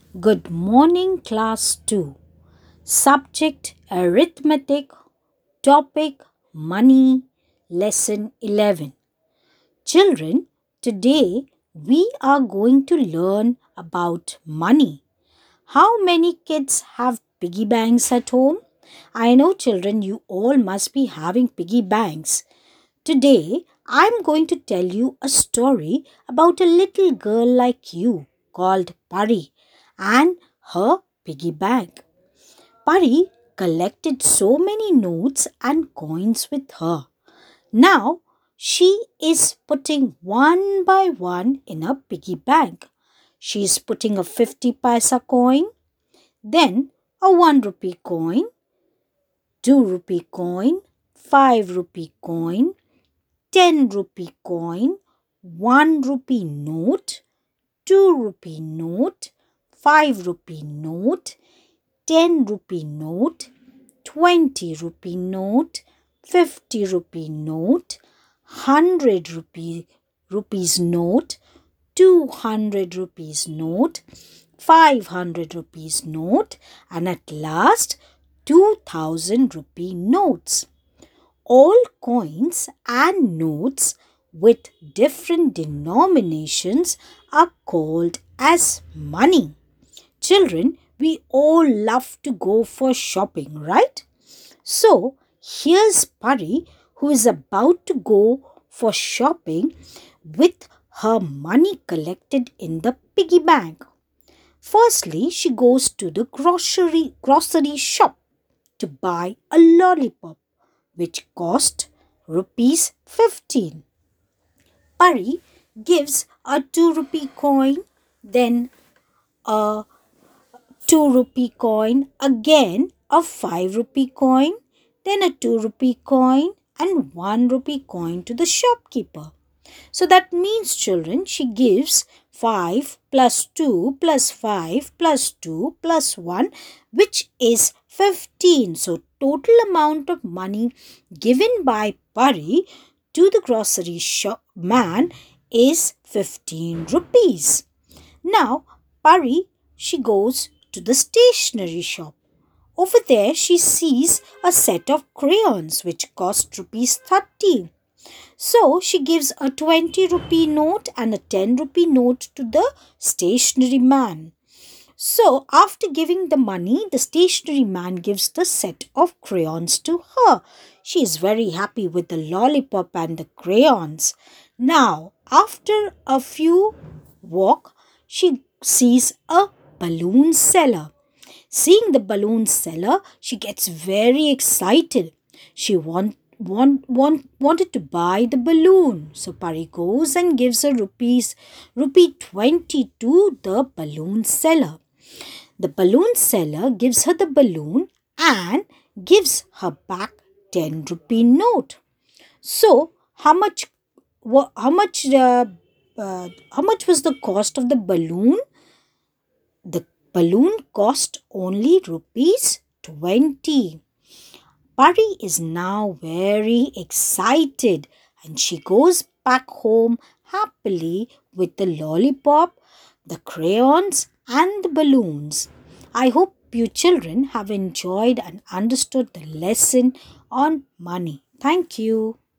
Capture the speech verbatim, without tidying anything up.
Good morning, class two. Subject Arithmetic. Topic Money. Lesson eleven. Children, today we are going to learn about money. How many kids have piggy banks at home? I know, children, you all must be having piggy banks. Today, I'm going to tell you a story about a little girl like you called Pari and her piggy bank. Pari collected so many notes and coins with her. Now, she is putting one by one in her piggy bank. She is putting a fifty paisa coin, then a one rupee coin, two rupee coin, five rupee coin, ten rupee coin, one rupee note, two rupee note, five rupee note, ten rupee note, twenty rupee note, fifty rupee note, one hundred rupee rupees note, two hundred rupees note, five hundred rupees note, and at last two thousand rupee notes. All coins and notes with different denominations are called as money. Children, we all love to go for shopping, right? So, here's Pari who is about to go for shopping with her money collected in the piggy bank. Firstly, she goes to the grocery grocery shop to buy a lollipop which cost rupees fifteen. Pari gives a two rupee coin, then a two rupee coin, again a five rupee coin, then a two rupee coin and one rupee coin to the shopkeeper. So that means, children, she gives five plus two plus five plus two plus one, which is fifteen. So total amount of money given by Pari to the grocery shop man is fifteen rupees. Now Pari, she goes to the stationery shop. Over there she sees a set of crayons which cost rupees thirty. So she gives a twenty rupee note and a ten rupee note to the stationery man. So after giving the money, the stationery man gives the set of crayons to her. She is very happy with the lollipop and the crayons. Now, after a few walk, she sees a balloon seller. Seeing the balloon seller, she gets very excited. She want, want, want, wanted to buy the balloon. So Pari goes and gives a rupees, rupee twenty to the balloon seller. The balloon seller gives her the balloon and gives her back ten rupee note. So how much, how much, uh, uh, how much was the cost of the balloon? The balloon cost only rupees twenty. Pari is now very excited and she goes back home happily with the lollipop, the crayons and the balloons. I hope you children have enjoyed and understood the lesson on money. Thank you.